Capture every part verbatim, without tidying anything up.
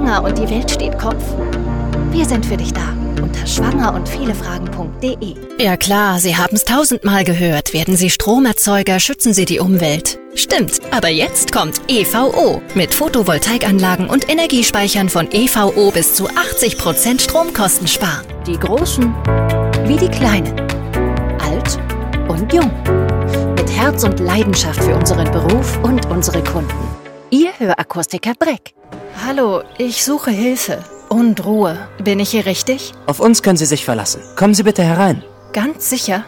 schwanger und die Welt steht Kopf? Wir sind für dich da. Unter schwanger und viele Fragen punkt de. Ja klar, Sie haben es tausendmal gehört. Werden Sie Stromerzeuger, schützen Sie die Umwelt. Stimmt, aber jetzt kommt E V O. Mit Photovoltaikanlagen und Energiespeichern von E V O bis zu achtzig Prozent Stromkosten sparen. Die Großen wie die Kleinen. Alt und jung. Mit Herz und Leidenschaft für unseren Beruf und unsere Kunden. Ihr Hörakustiker Breck. Hallo, ich suche Hilfe. Und Ruhe. Bin ich hier richtig? Auf uns können Sie sich verlassen. Kommen Sie bitte herein. Ganz sicher?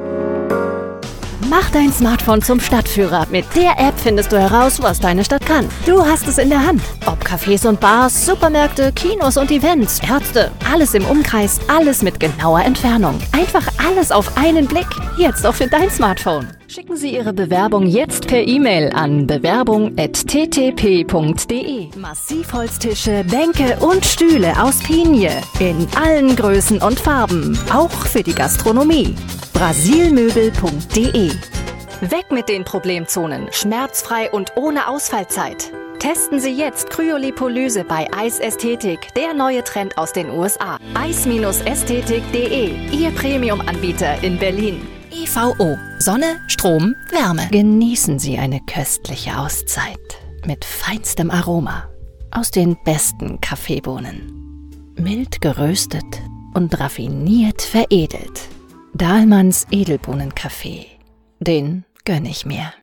Mach dein Smartphone zum Stadtführer. Mit der App findest du heraus, was deine Stadt kann. Du hast es in der Hand. Ob Cafés und Bars, Supermärkte, Kinos und Events, Ärzte. Alles im Umkreis, alles mit genauer Entfernung. Einfach alles auf einen Blick. Jetzt auch für dein Smartphone. Schicken Sie Ihre Bewerbung jetzt per E-Mail an bewerbung at t t p punkt de. Massivholztische, Bänke und Stühle aus Pinie. In allen Größen und Farben. Auch für die Gastronomie. brasilmöbel punkt de. Weg mit den Problemzonen. Schmerzfrei und ohne Ausfallzeit. Testen Sie jetzt Kryolipolyse bei Eis Ästhetik, der neue Trend aus den U S A. eis Ästhetik punkt de, Ihr Premium-Anbieter in Berlin. E V O. Sonne, Strom, Wärme. Genießen Sie eine köstliche Auszeit mit feinstem Aroma aus den besten Kaffeebohnen. Mild geröstet und raffiniert veredelt. Dahlmanns Edelbohnenkaffee. Den gönn ich mir.